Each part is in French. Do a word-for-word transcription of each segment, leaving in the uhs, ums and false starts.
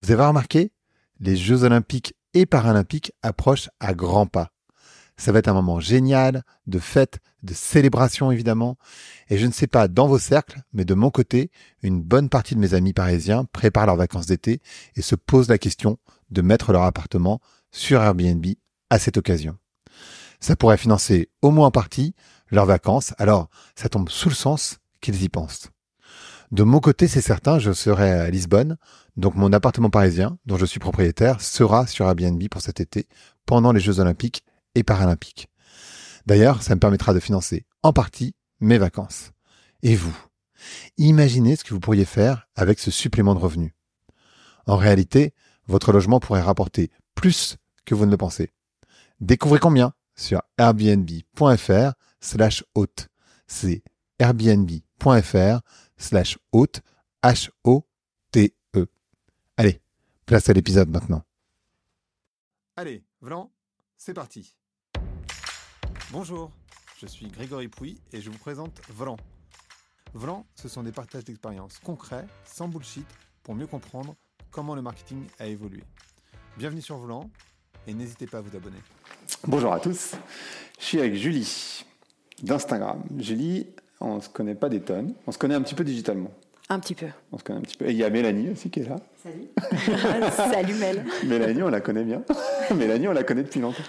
Vous avez remarqué, les Jeux Olympiques et Paralympiques approchent à grands pas. Ça va être un moment génial, de fête, de célébration évidemment. Et je ne sais pas dans vos cercles, mais de mon côté, une bonne partie de mes amis parisiens préparent leurs vacances d'été et se posent la question de mettre leur appartement sur Airbnb à cette occasion. Ça pourrait financer au moins en partie leurs vacances, alors ça tombe sous le sens qu'ils y pensent. De mon côté, c'est certain, je serai à Lisbonne, donc mon appartement parisien, dont je suis propriétaire, sera sur Airbnb pour cet été, pendant les Jeux Olympiques et Paralympiques. D'ailleurs, ça me permettra de financer en partie mes vacances. Et vous, imaginez ce que vous pourriez faire avec ce supplément de revenus. En réalité, votre logement pourrait rapporter plus que vous ne le pensez. Découvrez combien sur airbnb.fr slash hôte. C'est airbnb.fr slash hôte, H O T E. Allez, place à l'épisode maintenant. Allez, Vlan, c'est parti. Bonjour, je suis Grégory Pouy et je vous présente Vlan. Vlan, ce sont des partages d'expériences concrets, sans bullshit, pour mieux comprendre comment le marketing a évolué. Bienvenue sur Vlan et n'hésitez pas à vous abonner. Bonjour à tous, je suis avec Julie d'Instagram. Julie, on ne se connaît pas des tonnes, on se connaît un petit peu digitalement. Un petit peu. On se connaît un petit peu. Et il y a Mélanie aussi qui est là. Salut. Salut Mel. Mélanie, on la connaît bien. Mélanie, on la connaît depuis longtemps.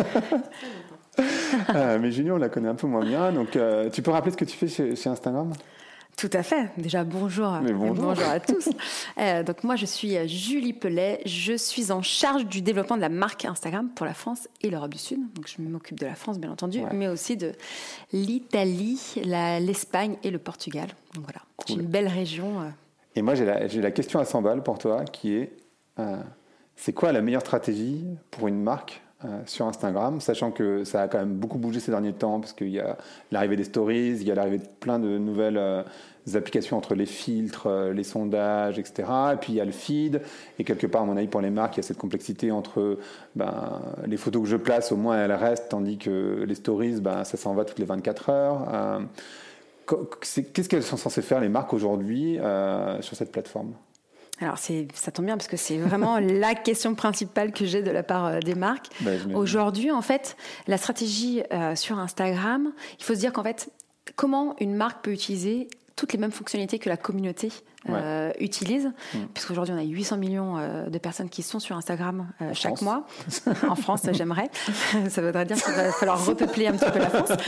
euh, mais Julie, on la connaît un peu moins bien. Donc, euh, tu peux rappeler ce que tu fais chez, chez Instagram ? Tout à fait. Déjà, bonjour. Mais bonjour. bonjour à tous. euh, donc, moi, je suis Julie Pellet. Je suis en charge du développement de la marque Instagram pour la France et l'Europe du Sud. Donc, je m'occupe de la France, bien entendu, ouais. mais aussi de l'Italie, la, l'Espagne et le Portugal. Donc, voilà. Cool. C'est une belle région. Euh... Et moi, j'ai la, j'ai la question à cent balles pour toi qui est euh, c'est quoi la meilleure stratégie pour une marque euh, sur Instagram, sachant que ça a quand même beaucoup bougé ces derniers temps parce qu'il y a l'arrivée des stories, il y a l'arrivée de plein de nouvelles euh, applications entre les filtres, euh, les sondages, et cetera. Et puis il y a le feed, et quelque part, à mon avis, pour les marques, il y a cette complexité entre ben, les photos que je place, au moins elles restent, tandis que les stories, ben, ça s'en va toutes les vingt-quatre heures. Euh, qu'est-ce qu'elles sont censées faire, les marques, aujourd'hui, euh, sur cette plateforme ? Alors, c'est, ça tombe bien parce que c'est vraiment la question principale que j'ai de la part euh, des marques. Bah, Aujourd'hui, en fait, la stratégie euh, sur Instagram, il faut se dire qu'en fait, comment une marque peut utiliser toutes les mêmes fonctionnalités que la communauté euh, ouais. utilise, mmh. puisqu'aujourd'hui, on a huit cents millions euh, de personnes qui sont sur Instagram euh, chaque France. mois. En France, j'aimerais. Ça voudrait dire qu'il va falloir repeupler un petit peu la France.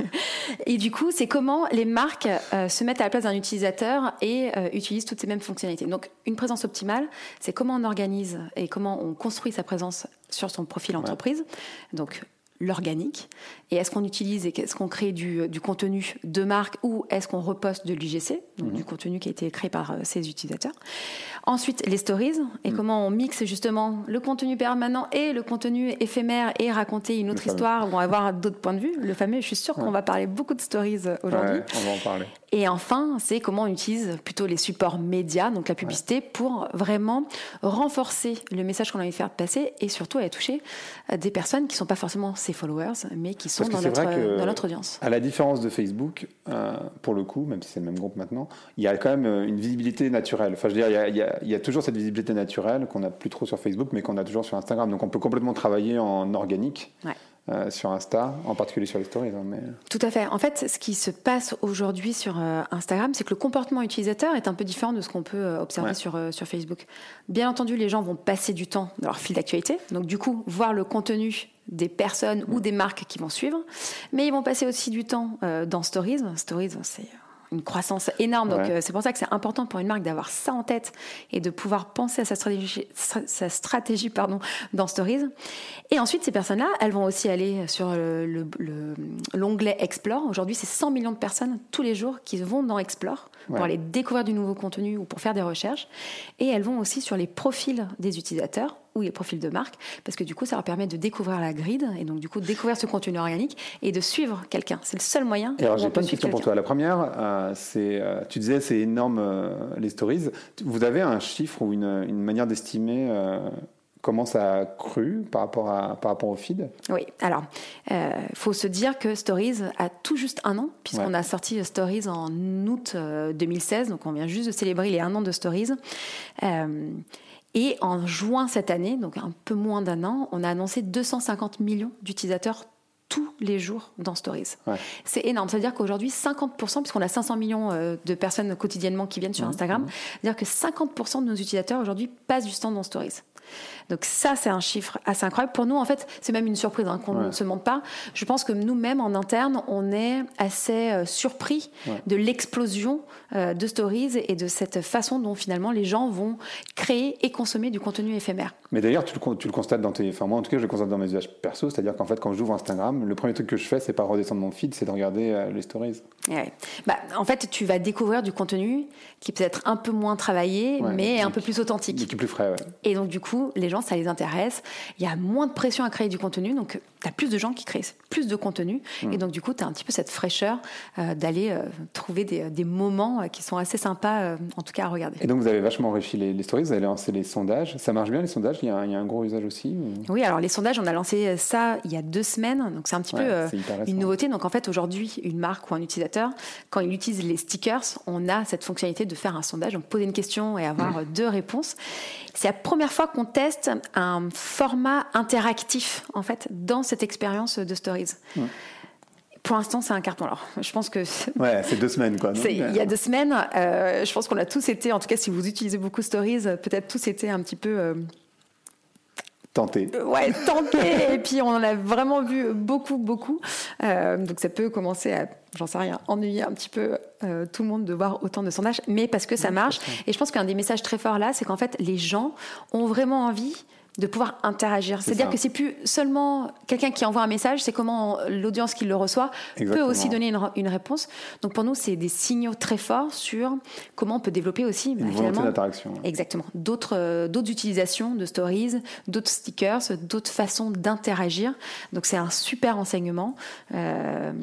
Et du coup, c'est comment les marques euh, se mettent à la place d'un utilisateur et euh, utilisent toutes ces mêmes fonctionnalités. Donc, une présence optimale, c'est comment on organise et comment on construit sa présence sur son profil entreprise. Ouais. Donc, l'organique, et est-ce qu'on utilise et est-ce qu'on crée du, du contenu de marque ou est-ce qu'on reposte de l'U G C, donc mmh. du contenu qui a été créé par euh, ses utilisateurs. Ensuite, les stories, et mmh. comment on mixe justement le contenu permanent et le contenu éphémère et raconter une autre histoire où on va avoir d'autres points de vue. Le fameux, je suis sûre ouais. qu'on va parler beaucoup de stories aujourd'hui. Ouais, on va en parler. Et enfin, c'est comment on utilise plutôt les supports médias, donc la publicité, ouais. pour vraiment renforcer le message qu'on a envie de faire passer et surtout aller toucher des personnes qui ne sont pas forcément ses followers, mais qui sont dans notre, dans notre audience. À la différence de Facebook, euh, pour le coup, même si c'est le même groupe maintenant, il y a quand même une visibilité naturelle. Enfin, je veux dire, il y a, il y a, il y a toujours cette visibilité naturelle qu'on n'a plus trop sur Facebook, mais qu'on a toujours sur Instagram. Donc, on peut complètement travailler en organique. Ouais. Euh, sur Insta, en particulier sur les stories. Hein, mais... Tout à fait. En fait, ce qui se passe aujourd'hui sur euh, Instagram, c'est que le comportement utilisateur est un peu différent de ce qu'on peut euh, observer ouais. sur, euh, sur Facebook. Bien entendu, les gens vont passer du temps dans leur fil d'actualité, donc du coup, voir le contenu des personnes mmh. ou des marques qui vont suivre, mais ils vont passer aussi du temps euh, dans Stories. Stories, c'est une croissance énorme, donc ouais. euh, c'est pour ça que c'est important pour une marque d'avoir ça en tête et de pouvoir penser à sa stratégie, sa stratégie pardon, dans Stories. Et ensuite, ces personnes-là, elles vont aussi aller sur le, le, le, l'onglet Explore. Aujourd'hui, c'est cent millions de personnes tous les jours qui vont dans Explore pour ouais. aller découvrir du nouveau contenu ou pour faire des recherches. Et elles vont aussi sur les profils des utilisateurs ou les profils de marque, parce que du coup, ça leur permet de découvrir la grid et donc du coup, de découvrir ce contenu organique et de suivre quelqu'un. C'est le seul moyen. Et alors, j'ai plein de questions pour toi. La première, euh, c'est, euh, tu disais, c'est énorme euh, les stories. Vous avez un chiffre ou une, une manière d'estimer euh, comment ça a cru par rapport, à, par rapport au feed ? Oui, alors, il euh, faut se dire que Stories a tout juste un an, puisqu'on ouais. a sorti Stories en août euh, deux mille seize, donc on vient juste de célébrer les un an de Stories. Euh, Et en juin cette année, donc un peu moins d'un an, on a annoncé deux cent cinquante millions d'utilisateurs tous les jours dans Stories. Ouais. C'est énorme. C'est-à-dire qu'aujourd'hui, cinquante pour cent, puisqu'on a cinq cents millions de personnes quotidiennement qui viennent sur mmh, Instagram, mmh. c'est-à-dire que cinquante pour cent de nos utilisateurs aujourd'hui passent du temps dans Stories. Donc ça, c'est un chiffre assez incroyable. Pour nous, en fait, c'est même une surprise hein, qu'on ouais. ne se demande pas. Je pense que nous-mêmes, en interne, on est assez euh, surpris ouais. de l'explosion euh, de Stories et de cette façon dont, finalement, les gens vont créer et consommer du contenu éphémère. Mais d'ailleurs, tu le, tu le constates dans tes... Enfin, moi, en tout cas, je le constate dans mes usages perso. C'est-à-dire qu'en fait, quand j'ouvre Instagram, le premier truc que je fais, c'est pas redescendre mon feed, c'est de regarder euh, les Stories. Ouais. Bah, en fait, tu vas découvrir du contenu qui peut être un peu moins travaillé, ouais, mais un peu plus authentique. Mais qui est plus frais, ouais. Et donc, du coup, les gens, ça les intéresse. Il y a moins de pression à créer du contenu, donc tu as plus de gens qui créent plus de contenu. Mmh. Et donc, du coup, tu as un petit peu cette fraîcheur euh, d'aller euh, trouver des, des moments euh, qui sont assez sympas, euh, en tout cas, à regarder. Et donc, vous avez vachement enrichi les, les stories, vous avez lancé les sondages. Ça marche bien, les sondages? Il y a un, il y a un gros usage aussi ou... Oui, alors les sondages, on a lancé ça il y a deux semaines. Donc, c'est un petit ouais, peu euh, une nouveauté. Donc, en fait, aujourd'hui, une marque ou un utilisateur, quand il utilise les stickers, on a cette fonctionnalité de faire un sondage, donc poser une question et avoir mmh. deux réponses. C'est la première fois qu'on teste un format interactif, en fait, dans cette expérience de Stories. Mmh. Pour l'instant, c'est un carton. Alors, je pense que... Ouais, c'est deux semaines, quoi. C'est, il y a deux semaines, euh, je pense qu'on a tous été, en tout cas, si vous utilisez beaucoup Stories, peut-être tous été un petit peu... Euh, Tenté. Euh, ouais, tenté. Et puis, on en a vraiment vu beaucoup, beaucoup. Euh, donc, ça peut commencer à, j'en sais rien, ennuyer un petit peu euh, tout le monde de voir autant de sondages, mais parce que ça marche. Et je pense qu'un des messages très forts là, c'est qu'en fait, les gens ont vraiment envie de pouvoir interagir. C'est C'est-à-dire ça. que c'est plus seulement quelqu'un qui envoie un message, c'est comment l'audience qui le reçoit Exactement. peut aussi donner une, une réponse. Donc pour nous, c'est des signaux très forts sur comment on peut développer aussi une bah, volonté finalement, d'interaction. Exactement. D'autres, euh, d'autres utilisations de stories, d'autres stickers, d'autres façons d'interagir. Donc c'est un super enseignement. Euh,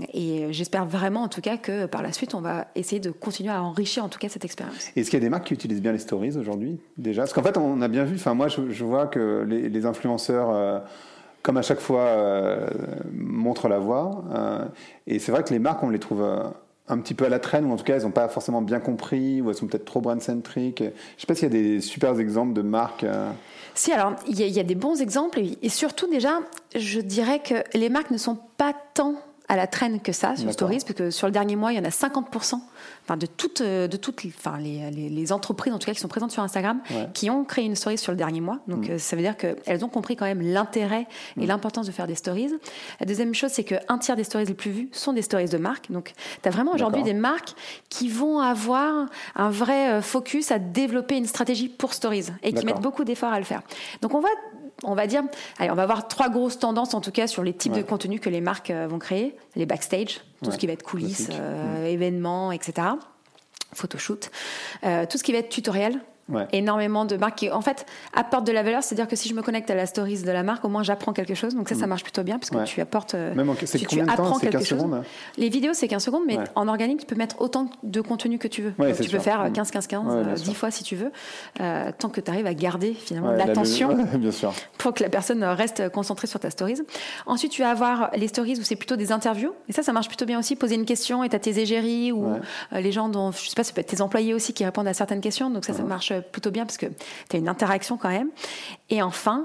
et j'espère vraiment en tout cas que par la suite, on va essayer de continuer à enrichir en tout cas cette expérience. Est-ce qu'il y a des marques qui utilisent bien les stories aujourd'hui déjà? Parce qu'en fait, on a bien vu, enfin moi je, je vois que les, les influenceurs, euh, comme à chaque fois, euh, montrent la voie. Euh, et c'est vrai que les marques, on les trouve euh, un petit peu à la traîne, ou en tout cas, elles n'ont pas forcément bien compris, ou elles sont peut-être trop brand-centric. Je ne sais pas s'il y a des super exemples de marques. Euh... Si, alors, il y, y a des bons exemples. Et, et surtout, déjà, je dirais que les marques ne sont pas tant à la traîne que ça sur D'accord. Stories, parce que sur le dernier mois, il y en a cinquante pour cent enfin, de toutes, de toutes enfin, les, les, les entreprises, en tout cas, qui sont présentes sur Instagram, ouais. qui ont créé une story sur le dernier mois. Donc, mmh. ça veut dire qu'elles ont compris quand même l'intérêt et mmh. l'importance de faire des stories. La deuxième chose, c'est qu'un tiers des stories les plus vues sont des stories de marques. Donc, tu as vraiment aujourd'hui D'accord. des marques qui vont avoir un vrai focus à développer une stratégie pour stories et D'accord. qui mettent beaucoup d'efforts à le faire. Donc, on va... On va dire, allez, on va avoir trois grosses tendances en tout cas sur les types ouais. de contenus que les marques euh, vont créer. Les backstage, tout ouais. ce qui va être coulisses, euh, ouais. événements, et cetera. Photoshoot. Euh, tout ce qui va être tutoriel. Ouais. Énormément de marques qui, en fait, apportent de la valeur. C'est-à-dire que si je me connecte à la stories de la marque, au moins j'apprends quelque chose. Donc ça, ça marche plutôt bien parce que ouais. tu apportes. Même en, c'est tu, tu apprends temps, quelque chose. Secondes, les vidéos, c'est quinze secondes, mais ouais. en organique, tu peux mettre autant de contenu que tu veux. Ouais, donc, tu sûr. peux faire quinze quinze quinze, ouais, dix fois si tu veux, euh, tant que tu arrives à garder finalement ouais, l'attention la... bien sûr. pour que la personne reste concentrée sur ta stories. Ensuite, tu vas avoir les stories où c'est plutôt des interviews. Et ça, ça marche plutôt bien aussi. Poser une question et tu as tes égéries ou ouais. euh, les gens dont, je sais pas, ça peut être tes employés aussi qui répondent à certaines questions. Donc ça, ouais. ça marche plutôt bien parce que tu as une interaction quand même. Et enfin,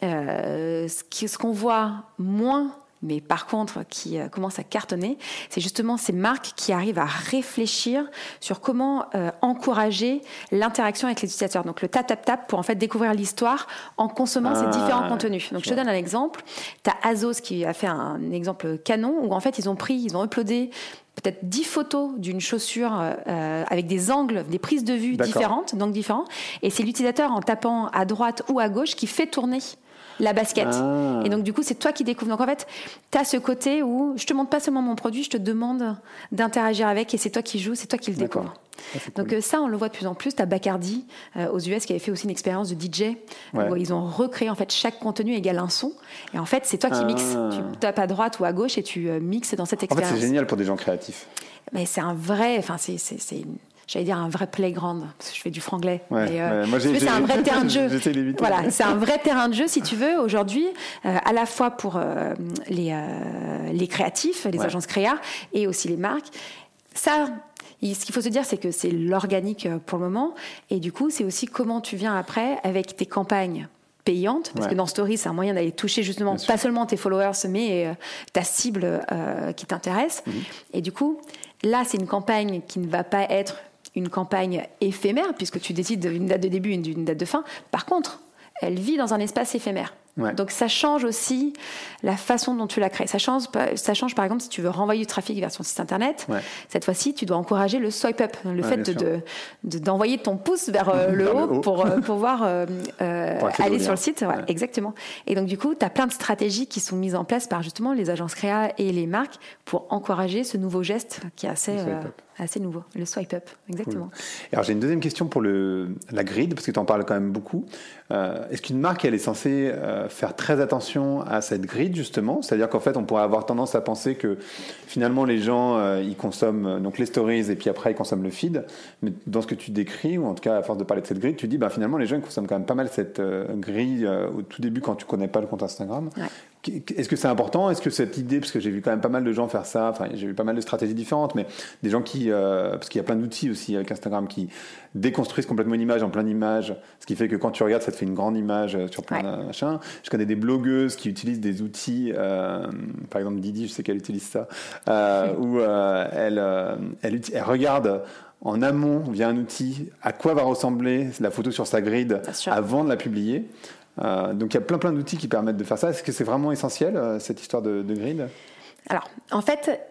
euh, ce, qui, ce qu'on voit moins, mais par contre qui euh, commence à cartonner, c'est justement ces marques qui arrivent à réfléchir sur comment euh, encourager l'interaction avec les utilisateurs. Donc le tap-tap-tap pour en fait découvrir l'histoire en consommant ah, ces différents contenus. Donc je te donne un exemple. Tu as Azos qui a fait un exemple canon où en fait ils ont pris, ils ont uploadé peut-être dix photos d'une chaussure euh, avec des angles, des prises de vue D'accord. différentes, d'angles différents. Et c'est l'utilisateur en tapant à droite ou à gauche qui fait tourner la basket. Ah. Et donc, du coup, c'est toi qui découvres. Donc, en fait, tu as ce côté où je te montre pas seulement mon produit, je te demande d'interagir avec et c'est toi qui joues, c'est toi qui le D'accord. découvres. Ah, donc cool. ça, on le voit de plus en plus. Tu as Bacardi euh, aux U S qui avait fait aussi une expérience de D J ouais. où ils ont recréé en fait chaque contenu égale un son. Et en fait, c'est toi qui ah. mixes. Tu tapes à droite ou à gauche et tu euh, mixes dans cette expérience. En fait, c'est génial pour des gens créatifs. Mais c'est un vrai, enfin c'est c'est c'est une, j'allais dire un vrai playground parce que je fais du franglais. Ouais, mais, euh, ouais. Moi, j'ai, c'est j'ai, un vrai terrain de jeu. J'essaie d'éviter. Voilà, c'est un vrai terrain de jeu si tu veux aujourd'hui, euh, à la fois pour euh, les euh, les créatifs, les ouais. agences créa et aussi les marques. Ça. Et ce qu'il faut se dire, c'est que c'est l'organique pour le moment. Et du coup, c'est aussi comment tu viens après avec tes campagnes payantes, parce ouais. que dans Story, c'est un moyen d'aller toucher justement pas seulement tes followers, mais euh, ta cible euh, qui t'intéresse. Mmh. Et du coup, là, c'est une campagne qui ne va pas être une campagne éphémère, puisque tu décides d'une date de début et d'une date de fin. Par contre, elle vit dans un espace éphémère. Ouais. Donc ça change aussi la façon dont tu la crées. Ça change, ça change par exemple si tu veux renvoyer du trafic vers ton site internet. Ouais. Cette fois-ci, tu dois encourager le swipe up, le ouais, fait de, de, de, d'envoyer ton pouce vers euh, le, haut le haut pour euh, pouvoir euh, euh, pour aller sur le site. Ouais, ouais. Exactement. Et donc du coup, tu as plein de stratégies qui sont mises en place par justement les agences créa et les marques pour encourager ce nouveau geste qui est assez, euh, assez nouveau, le swipe up. Exactement. Cool. Alors j'ai une deuxième question pour le, la grid, parce que tu en parles quand même beaucoup. Euh, est-ce qu'une marque, elle est censée euh, faire très attention à cette grid justement, c'est-à-dire qu'en fait on pourrait avoir tendance à penser que finalement les gens euh, ils consomment euh, donc les stories et puis après ils consomment le feed, mais dans ce que tu décris, ou en tout cas à force de parler de cette grille, tu dis bah, finalement les gens ils consomment quand même pas mal cette euh, grille euh, au tout début quand tu connais pas le compte Instagram. Ouais. Est-ce que c'est important? Est-ce que cette idée, parce que j'ai vu quand même pas mal de gens faire ça, enfin j'ai vu pas mal de stratégies différentes, mais des gens qui, euh, parce qu'il y a plein d'outils aussi avec Instagram qui déconstruisent complètement une image en plein d'image, ce qui fait que quand tu regardes ça te fait une grande image sur plein ouais. de machins. Je connais des blogueuses qui utilisent des outils, euh, par exemple Didi, je sais qu'elle utilise ça, euh, où euh, elle, euh, elle, elle regarde en amont via un outil à quoi va ressembler la photo sur sa grid avant de la publier. Euh, donc il y a plein plein d'outils qui permettent de faire ça. Est-ce que c'est vraiment essentiel euh, cette histoire de, de grid? Alors en fait,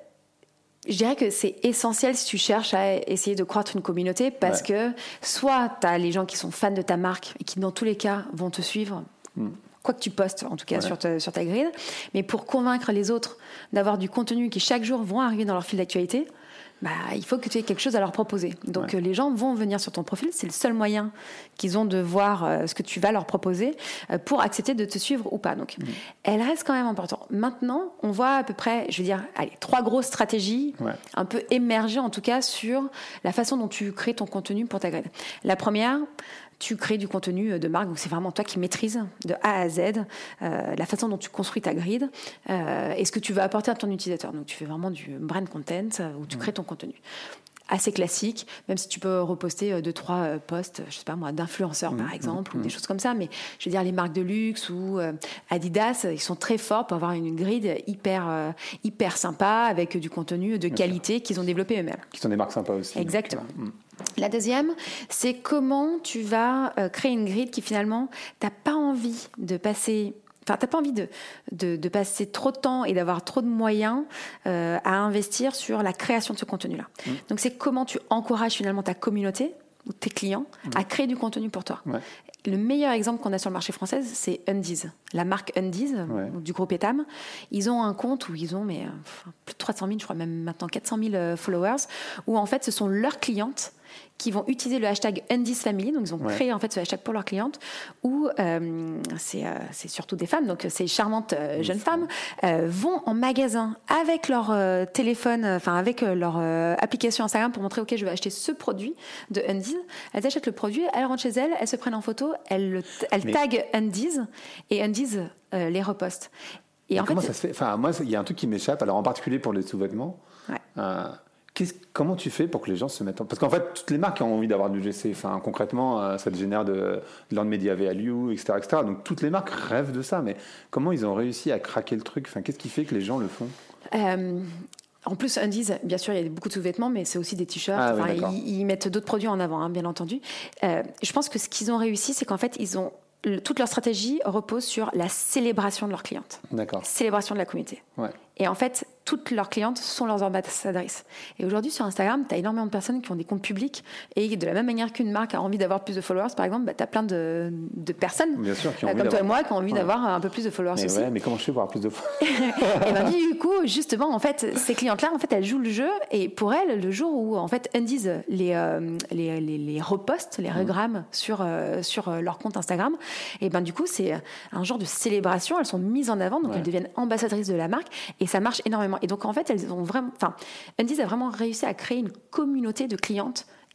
je dirais que c'est essentiel si tu cherches à essayer de croître une communauté, parce ouais. que soit tu as les gens qui sont fans de ta marque et qui dans tous les cas vont te suivre. Mm. Quoi que tu postes, en tout cas ouais. sur, ta, sur ta grid, mais pour convaincre les autres d'avoir du contenu qui chaque jour vont arriver dans leur fil d'actualité, bah, il faut que tu aies quelque chose à leur proposer. Donc ouais. les gens vont venir sur ton profil, c'est le seul moyen qu'ils ont de voir euh, ce que tu vas leur proposer euh, pour accepter de te suivre ou pas. Donc mmh. elle reste quand même importante. Maintenant, on voit à peu près, je veux dire, allez, trois grosses stratégies ouais. un peu émerger en tout cas sur la façon dont tu crées ton contenu pour ta grid. La première, tu crées du contenu de marque, donc c'est vraiment toi qui maîtrises de A à Z euh, la façon dont tu construis ta grid euh, et ce que tu veux apporter à ton utilisateur. Donc tu fais vraiment du brand content euh, où tu crées ton contenu. Assez classique, même si tu peux reposter deux, trois posts, je sais pas moi, d'influenceurs mmh, par exemple, mmh, ou des mmh. choses comme ça, mais je veux dire, les marques de luxe ou euh, Adidas, ils sont très forts pour avoir une grid hyper, euh, hyper sympa, avec du contenu de qualité qu'ils ont développé eux-mêmes. Qui sont des marques sympas aussi. Exactement. Donc, mmh. La deuxième, c'est comment tu vas euh, créer une grid qui finalement, t'as pas envie de passer... Enfin, t'as pas envie de, de, de passer trop de temps et d'avoir trop de moyens euh, à investir sur la création de ce contenu-là. Mmh. Donc, c'est comment tu encourages finalement ta communauté ou tes clients mmh. à créer du contenu pour toi. Ouais. Le meilleur exemple qu'on a sur le marché français, c'est Undies. La marque Undies, ouais. du groupe Etam. Ils ont un compte où ils ont mais, enfin, plus de trois cent mille, je crois même maintenant quatre cent mille followers, où en fait, ce sont leurs clientes qui vont utiliser le hashtag Undies Family, donc ils ont ouais. créé en fait ce hashtag pour leurs clientes, où euh, c'est, euh, c'est surtout des femmes, donc ces charmantes euh, jeunes femmes euh, vont en magasin avec leur euh, téléphone, enfin avec euh, leur euh, application Instagram pour montrer ok je vais acheter ce produit de Undies. Elles achètent le produit, elles rentrent chez elles, elles se prennent en photo, elles, elles Mais... taguent Undies et Undies euh, les reposte. Et en comment fait, ça se fait? Enfin moi il y a un truc qui m'échappe, alors en particulier pour les sous-vêtements. Ouais. Euh... Qu'est-ce, comment tu fais pour que les gens se mettent en... Parce qu'en fait, toutes les marques ont envie d'avoir du G C. Enfin, concrètement, euh, ça te génère de, de l'and-media value, et cetera, et cetera. Donc, toutes les marques rêvent de ça. Mais comment ils ont réussi à craquer le truc? Enfin, qu'est-ce qui fait que les gens le font? euh... En plus, Undies, bien sûr, il y a beaucoup de sous-vêtements, mais c'est aussi des t-shirts. Ah, enfin, oui, ils, ils mettent d'autres produits en avant, hein, bien entendu. Euh, je pense que ce qu'ils ont réussi, c'est qu'en fait, ils ont... toute leur stratégie repose sur la célébration de leurs clientes. D'accord. Célébration de la communauté. Ouais. Et en fait, toutes leurs clientes sont leurs ambassadrices. Et aujourd'hui, sur Instagram, tu as énormément de personnes qui ont des comptes publics. Et de la même manière qu'une marque a envie d'avoir plus de followers, par exemple, bah, tu as plein de, de personnes, bien sûr, qui ont euh, envie comme d'avoir... toi et moi, qui ont envie ouais. d'avoir un peu plus de followers mais aussi. Ouais, mais comment je fais pour avoir plus de followers? Et ben, du coup, justement, en fait, ces clientes-là, en fait, elles jouent le jeu. Et pour elles, le jour où, en fait, Undies les, euh, les, les, les repostent, les regramment mmh. sur, euh, sur leur compte Instagram, et ben, du coup, c'est un genre de célébration. Elles sont mises en avant, donc ouais. elles deviennent ambassadrices de la marque. Et ça marche énormément. Et donc, en fait, elles ont vraiment, enfin, Undies a vraiment réussi à créer une communauté de clientes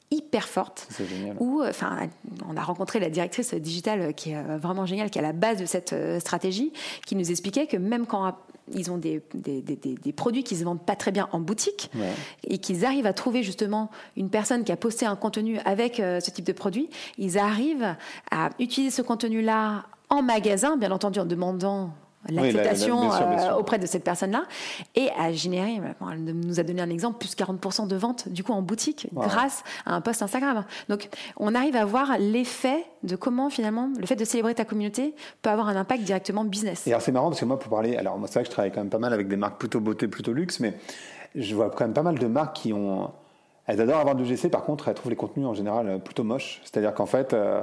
hyper forte. C'est génial. Où, enfin, on a rencontré la directrice digitale qui est vraiment géniale, qui est à la base de cette stratégie, qui nous expliquait que même quand ils ont des, des, des, des produits qui se vendent pas très bien en boutique ouais. et qu'ils arrivent à trouver justement une personne qui a posté un contenu avec euh, ce type de produit, ils arrivent à utiliser ce contenu-là en magasin, bien entendu en demandant l'acceptation oui, la, la, bien sûr, bien sûr. Euh, auprès de cette personne-là et à générer, bon, elle nous a donné un exemple, plus quarante pour cent de ventes du coup en boutique wow. grâce à un post Instagram. Donc on arrive à voir l'effet de comment finalement le fait de célébrer ta communauté peut avoir un impact directement business. Et alors c'est marrant parce que moi pour parler, alors moi c'est vrai que je travaille quand même pas mal avec des marques plutôt beauté, plutôt luxe, mais je vois quand même pas mal de marques qui ont, elles adorent avoir du G C, par contre elles trouvent les contenus en général plutôt moches. C'est-à-dire qu'en fait euh,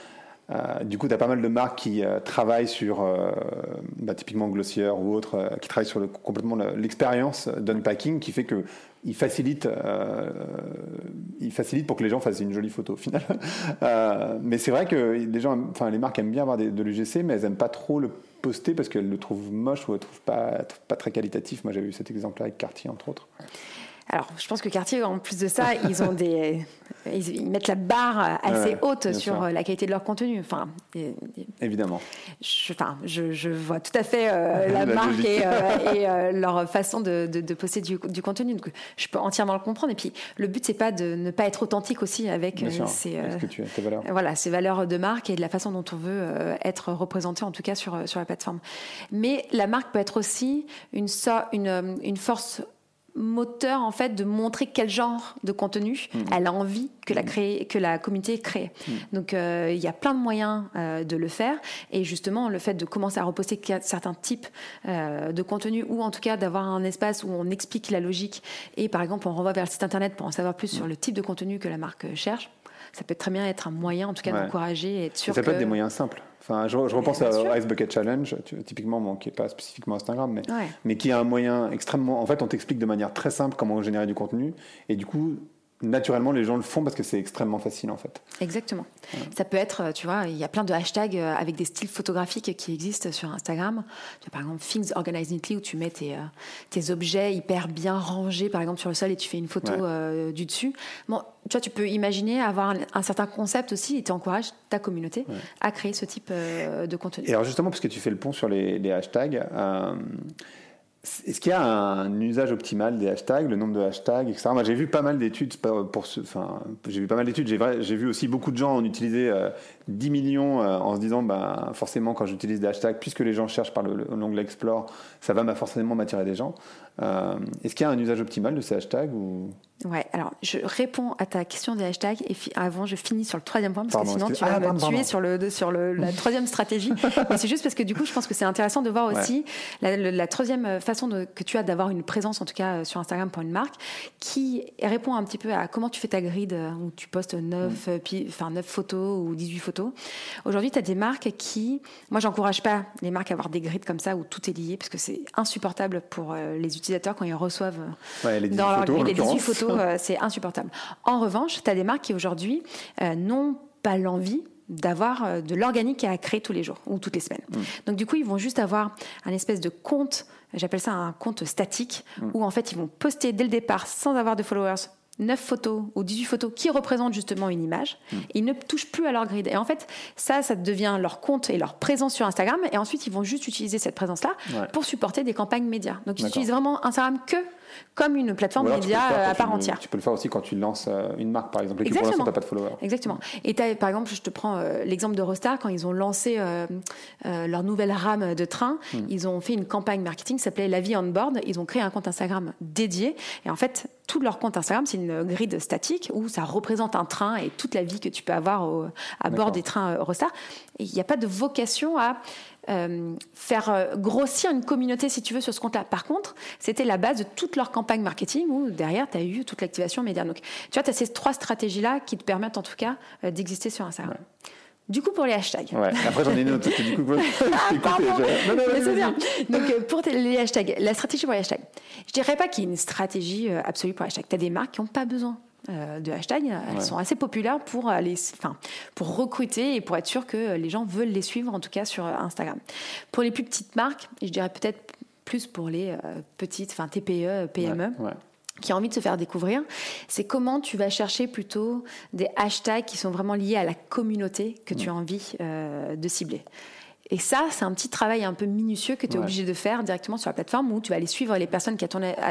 Euh, du coup, tu as pas mal de marques qui euh, travaillent sur, euh, bah, typiquement Glossier ou autres, euh, qui travaillent sur le, complètement le, l'expérience d'unpacking, qui fait que ils facilitent, euh, ils facilitent pour que les gens fassent une jolie photo au final. euh, mais c'est vrai que les gens, enfin les marques aiment bien avoir des, de l'U G C, mais elles aiment pas trop le poster parce qu'elles le trouvent moche ou elles le trouvent pas, pas très qualitatif. Moi, j'avais eu cet exemple-là avec Cartier entre autres. Alors, je pense que Cartier, en plus de ça, ils ont des, ils, ils mettent la barre assez ouais, haute sur sûr. La qualité de leur contenu. Enfin, et, et, évidemment. Je, enfin, je, je vois tout à fait euh, la, la marque et, euh, et euh, leur façon de, de, de poster du, du contenu. Donc, je peux entièrement le comprendre. Et puis, le but, c'est pas de ne pas être authentique aussi avec euh, ces, euh, que tu as, tes valeurs. Voilà, ces valeurs de marque et de la façon dont on veut euh, être représenté, en tout cas sur sur la plateforme. Mais la marque peut être aussi une so- une, une force moteur en fait de montrer quel genre de contenu mmh. elle a envie que la créer, que la communauté crée. Mmh. Donc euh, il y a plein de moyens euh, de le faire et justement le fait de commencer à reposter certains types euh, de contenus ou en tout cas d'avoir un espace où on explique la logique et par exemple on renvoie vers le site internet pour en savoir plus mmh. sur le type de contenu que la marque cherche. Ça peut très bien être un moyen en tout cas ouais. d'encourager et être sûr ça que... peut être des moyens simples. Enfin, je, je repense au Ice Bucket Challenge, tu, typiquement, bon, qui n'est pas spécifiquement Instagram, mais, ouais. mais qui est un moyen extrêmement... En fait, on t'explique de manière très simple comment générer du contenu, et du coup, naturellement, les gens le font parce que c'est extrêmement facile, en fait. Exactement. Ouais. Ça peut être, tu vois, il y a plein de hashtags avec des styles photographiques qui existent sur Instagram. Tu as, par exemple, Things Organized Neatly, où tu mets tes, euh, tes objets hyper bien rangés, par exemple, sur le sol, et tu fais une photo ouais. euh, du dessus. Bon, tu vois, tu peux imaginer avoir un, un certain concept aussi et tu encourages ta communauté ouais. à créer ce type euh, de contenu. Et alors justement, puisque tu fais le pont sur les, les hashtags, euh, est-ce qu'il y a un usage optimal des hashtags, le nombre de hashtags, et cetera. Moi, j'ai vu pas mal d'études pour ce, enfin, j'ai vu pas mal d'études. J'ai, j'ai vu aussi beaucoup de gens en utiliser euh, dix millions euh, en se disant, bah, forcément, quand j'utilise des hashtags, puisque les gens cherchent par le, l'onglet Explore, ça va forcément m'attirer des gens. Euh, est-ce qu'il y a un usage optimal de ces hashtags ou... Ouais, alors je réponds à ta question des hashtags et fi- avant je finis sur le troisième point parce pardon, que sinon excuse... tu vas ah, me pardon, tuer pardon. sur, le, sur le, la troisième stratégie. Mais c'est juste parce que du coup je pense que c'est intéressant de voir aussi ouais. la, la troisième façon de, que tu as d'avoir une présence en tout cas sur Instagram pour une marque qui répond un petit peu à comment tu fais ta grid où tu postes neuf, mmh. puis, enfin, neuf photos ou dix-huit photos. Aujourd'hui tu as des marques qui, moi j'encourage pas les marques à avoir des grids comme ça où tout est lié parce que c'est insupportable pour euh, les utilisateurs quand ils reçoivent ouais, les dans leur photos, grid les dix-huit photos, euh, c'est insupportable. En revanche, tu as des marques qui aujourd'hui euh, n'ont pas l'envie d'avoir euh, de l'organique à créer tous les jours ou toutes les semaines. Mmh. Donc du coup, ils vont juste avoir un espèce de compte, j'appelle ça un compte statique, mmh. où en fait, ils vont poster dès le départ, sans avoir de followers, neuf photos ou dix-huit photos qui représentent justement une image. Mmh. Ils ne touchent plus à leur grid. Et en fait, ça, ça devient leur compte et leur présence sur Instagram. Et ensuite, ils vont juste utiliser cette présence-là ouais. pour supporter des campagnes médias. Donc, ils D'accord. utilisent vraiment Instagram que comme une plateforme média à part tu, entière. Tu peux le faire aussi quand tu lances une marque, par exemple, et que pour l'instant, tu n'as pas de followers. Exactement. Et t'as, par exemple, je te prends euh, l'exemple d'Eurostar, quand ils ont lancé euh, euh, leur nouvelle rame de train, mm. ils ont fait une campagne marketing qui s'appelait La vie on board. Ils ont créé un compte Instagram dédié. Et en fait, tout leur compte Instagram, c'est une grid statique où ça représente un train et toute la vie que tu peux avoir au, à D'accord. bord des trains Eurostar. Et il n'y a pas de vocation à Euh, faire euh, grossir une communauté si tu veux sur ce compte-là. Par contre, c'était la base de toute leur campagne marketing où derrière tu as eu toute l'activation média. Donc tu vois, tu as ces trois stratégies-là qui te permettent en tout cas euh, d'exister sur Instagram. Ouais. Du coup, pour les hashtags. Ouais. Après, j'en ai une autre. Du coup, ah, pardon. Je... Non, non, mais c'est bien. Donc, euh, pour les hashtags, la stratégie pour les hashtags. Je dirais pas qu'il y ait une stratégie euh, absolue pour les hashtags. Tu as des marques qui n'ont pas besoin Euh, de hashtags, elles ouais. sont assez populaires pour aller, enfin, pour recruter et pour être sûr que les gens veulent les suivre, en tout cas sur Instagram. Pour les plus petites marques, je dirais peut-être plus pour les euh, petites, enfin T P E, P M E. Ouais, ouais. qui a envie de se faire découvrir, c'est comment tu vas chercher plutôt des hashtags qui sont vraiment liés à la communauté que tu as envie euh, de cibler. Et ça, c'est un petit travail un peu minutieux que tu es ouais. obligé de faire directement sur la plateforme où tu vas aller suivre les personnes qui, à ton, à,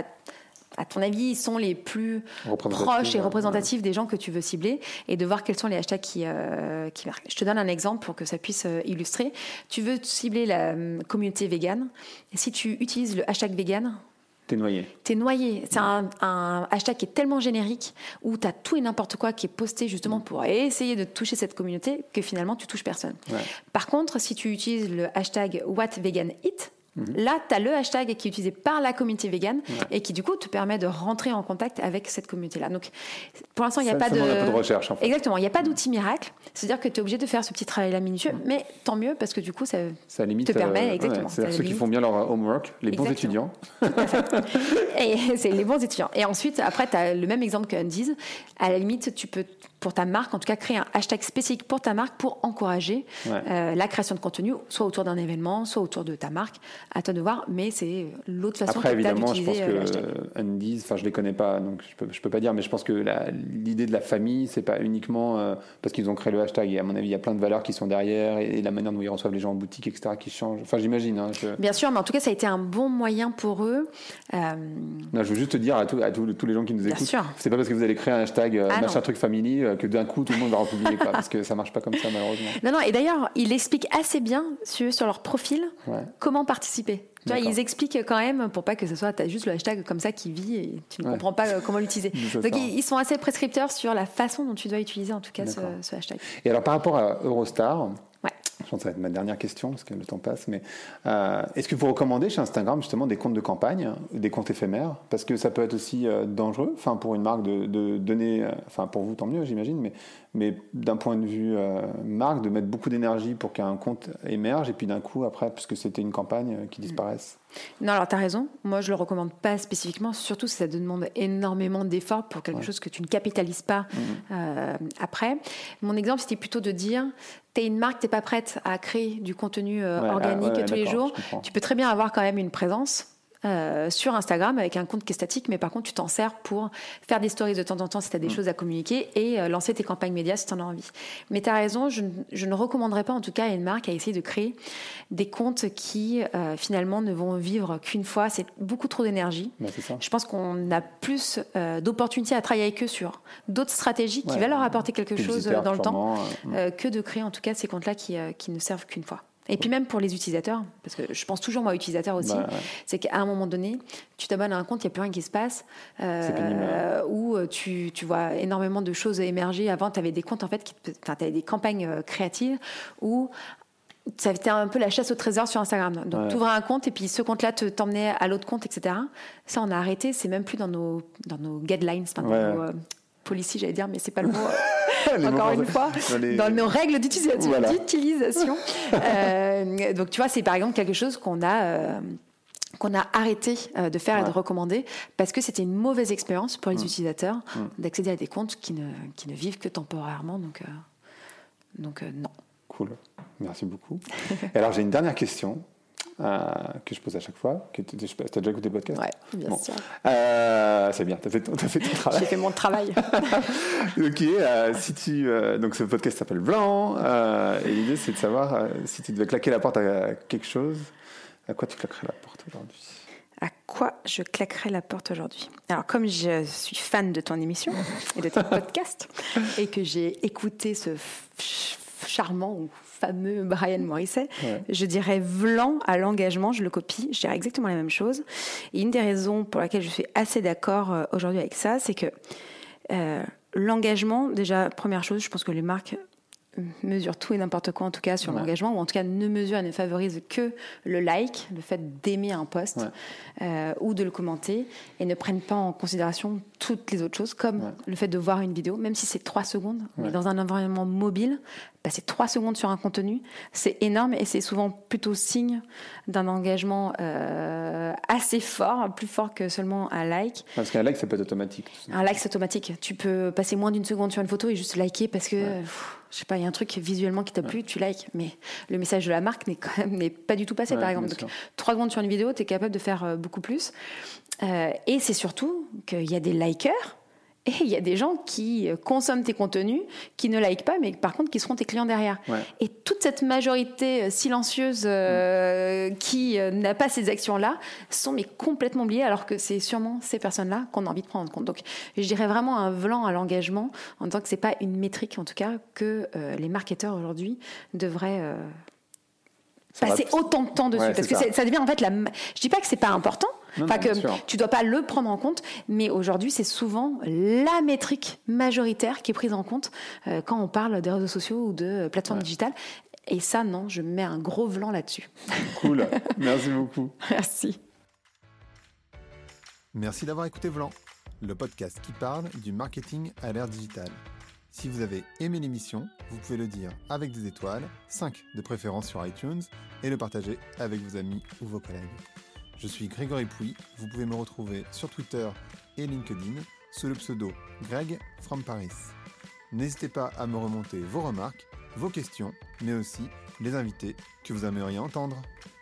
à ton avis, sont les plus proches et représentatifs ouais. des gens que tu veux cibler et de voir quels sont les hashtags qui, euh, qui marquent. Je te donne un exemple pour que ça puisse euh, illustrer. Tu veux cibler la euh, communauté végane. Et si tu utilises le hashtag vegan, T'es noyé. T'es noyé. C'est un, un hashtag qui est tellement générique où t'as tout et n'importe quoi qui est posté justement pour essayer de toucher cette communauté que finalement tu touches personne. Ouais. Par contre, si tu utilises le hashtag WhatVeganEat, Mm-hmm. là, tu as le hashtag qui est utilisé par la communauté végane ouais. et qui, du coup, te permet de rentrer en contact avec cette communauté-là. Donc, pour l'instant, il n'y a, pas de... a pas de recherche. En fait. Exactement. Il n'y a pas d'outil miracle. C'est-à-dire que tu es obligé de faire ce petit travail-là minutieux, mm-hmm. mais tant mieux parce que, du coup, ça, ça limite, te permet... Euh, exactement. Ouais, c'est-à-dire ceux limite. qui font bien leur homework, les exactement. bons étudiants. Tout à fait. Et c'est les bons étudiants. Et ensuite, après, tu as le même exemple que Undies. À la limite, tu peux, pour ta marque, en tout cas, créer un hashtag spécifique pour ta marque pour encourager ouais. euh, la création de contenu, soit autour d'un événement, soit autour de ta marque. À toi de voir, mais c'est l'autre façon Après, que tu as évidemment, d'utiliser je pense que Undies, enfin, je les connais pas, donc je peux, je peux pas dire, mais je pense que la, l'idée de la famille, c'est pas uniquement euh, parce qu'ils ont créé le hashtag. Et à mon avis, il y a plein de valeurs qui sont derrière et, et la manière dont ils reçoivent les gens en boutique, et cetera, qui change. Enfin, j'imagine. Hein, je... Bien sûr, mais en tout cas, ça a été un bon moyen pour eux. Euh... Non, je veux juste te dire à, tout, à tout, tous les gens qui nous Bien écoutent, sûr. c'est pas parce que vous allez créer un hashtag euh, ah machin truc family euh, que d'un coup tout le monde va republier, quoi, parce que ça marche pas comme ça malheureusement. Non, non. Et d'ailleurs, ils expliquent assez bien sur, sur leur profil ouais. comment participer. Tu vois, ils expliquent quand même pour pas que ce soit t'as juste le hashtag comme ça qui vit et tu ne ouais. comprends pas comment l'utiliser. Donc ils, ils sont assez prescripteurs sur la façon dont tu dois utiliser en tout cas ce, ce hashtag. Et alors par rapport à Eurostar, ouais. je pense que ça va être ma dernière question parce que le temps passe, mais euh, est-ce que vous recommandez chez Instagram justement des comptes de campagne, des comptes éphémères, parce que ça peut être aussi euh, dangereux, enfin pour une marque de, de donner, enfin euh, pour vous tant mieux j'imagine, mais mais d'un point de vue euh, marque, de mettre beaucoup d'énergie pour qu'un compte émerge et puis d'un coup après, puisque c'était une campagne, euh, qui disparaisse. Non, alors tu as raison. Moi, je le recommande pas spécifiquement, surtout si ça te demande énormément d'efforts pour quelque ouais. chose que tu ne capitalises pas mmh. euh, après. Mon exemple, c'était plutôt de dire, tu es une marque, tu n'es pas prête à créer du contenu euh, ouais, organique ah, ouais, tous les jours. Tu peux très bien avoir quand même une présence Euh, sur Instagram avec un compte qui est statique, mais par contre tu t'en sers pour faire des stories de temps en temps si tu as des mmh. choses à communiquer et euh, lancer tes campagnes médias si tu en as envie. Mais tu as raison, je, je ne recommanderais pas en tout cas à une marque à essayer de créer des comptes qui euh, finalement ne vont vivre qu'une fois. C'est beaucoup trop d'énergie. Bah, c'est ça. Je pense qu'on a plus euh, d'opportunités à travailler avec eux sur d'autres stratégies qui ouais, va leur apporter quelque chose dans le temps euh, que de créer en tout cas ces comptes-là qui, euh, qui ne servent qu'une fois. Et puis même pour les utilisateurs, parce que je pense toujours moi utilisateurs aussi, bah, ouais. c'est qu'à un moment donné, tu t'abonnes à un compte, il n'y a plus rien qui se passe, euh, où tu, tu vois énormément de choses émerger. Avant, tu avais des comptes en fait, tu avais des campagnes créatives où ça avait été un peu la chasse au trésor sur Instagram. Donc ouais. tu ouvrais un compte et puis ce compte-là te, t'emmenait à l'autre compte, et cetera. Ça, on a arrêté, c'est même plus dans nos, dans nos guidelines, dans ouais. nos... Euh, policy, j'allais dire, mais c'est pas le mot. Euh, encore une fois, dans, les... dans nos règles d'utilisation. Voilà. d'utilisation. euh, donc, tu vois, c'est par exemple quelque chose qu'on a, euh, qu'on a arrêté euh, de faire ouais. et de recommander parce que c'était une mauvaise expérience pour les mmh. utilisateurs mmh. d'accéder à des comptes qui ne, qui ne vivent que temporairement. Donc, euh, donc euh, non. Cool. Merci beaucoup. Et alors, j'ai une dernière question. Euh, que je pose à chaque fois. Que tu as déjà écouté le podcast ? Oui, bien bon. sûr. Euh, c'est bien, tu as fait, t'as fait ton travail. J'ai fait mon travail. Ok, euh, si tu, euh, donc ce podcast s'appelle Blanc, euh, et l'idée c'est de savoir euh, si tu devais claquer la porte à quelque chose, à quoi tu claquerais la porte aujourd'hui ? À quoi je claquerais la porte aujourd'hui ? Alors, comme je suis fan de ton émission et de ton podcast, et que j'ai écouté ce f- charmant ou fameux Brian Morisset, ouais. je dirais Vlan à l'engagement, je le copie, je dirais exactement la même chose. Et une des raisons pour laquelle je suis assez d'accord euh, aujourd'hui avec ça, c'est que euh, l'engagement, déjà, première chose, je pense que les marques mesurent tout et n'importe quoi en tout cas sur ouais. l'engagement, ou en tout cas ne mesurent et ne favorisent que le like, le fait d'aimer un post ouais. euh, ou de le commenter, et ne prennent pas en considération toutes les autres choses, comme ouais. le fait de voir une vidéo, même si c'est trois secondes, ouais. mais dans un environnement mobile, passer trois secondes sur un contenu, c'est énorme et c'est souvent plutôt signe d'un engagement euh, assez fort, plus fort que seulement un like. Parce qu'un like, ça peut être automatique. Un like, c'est automatique. Tu peux passer moins d'une seconde sur une photo et juste liker parce que, ouais. pff, je sais pas, il y a un truc visuellement qui t'a plu, ouais. tu likes. Mais le message de la marque n'est quand même n'est pas du tout passé, ouais, par exemple. Donc, trois secondes sur une vidéo, tu es capable de faire euh, beaucoup plus. Euh, et c'est surtout qu'il y a des likers. Et il y a des gens qui consomment tes contenus, qui ne likent pas, mais par contre qui seront tes clients derrière. Ouais. Et toute cette majorité silencieuse euh, mmh. qui euh, n'a pas ces actions-là sont mais complètement oubliées, alors que c'est sûrement ces personnes-là qu'on a envie de prendre en compte. Donc je dirais vraiment un vlan à l'engagement, en tant que c'est pas une métrique, en tout cas, que euh, les marketeurs aujourd'hui devraient... Euh, passer va... autant de temps dessus, ouais, parce que ça. ça devient en fait la. Je dis pas que c'est pas important, enfin que tu dois pas le prendre en compte, mais aujourd'hui c'est souvent la métrique majoritaire qui est prise en compte euh, quand on parle des réseaux sociaux ou de plateformes ouais. digitales. Et ça, non, je mets un gros vlan là-dessus. Cool, merci beaucoup. Merci. Merci d'avoir écouté Vlan, le podcast qui parle du marketing à l'ère digitale. Si vous avez aimé l'émission, vous pouvez le dire avec des étoiles, cinq de préférence sur iTunes, et le partager avec vos amis ou vos collègues. Je suis Grégory Pouy, vous pouvez me retrouver sur Twitter et LinkedIn sous le pseudo Greg from Paris. N'hésitez pas à me remonter vos remarques, vos questions, mais aussi les invités que vous aimeriez entendre.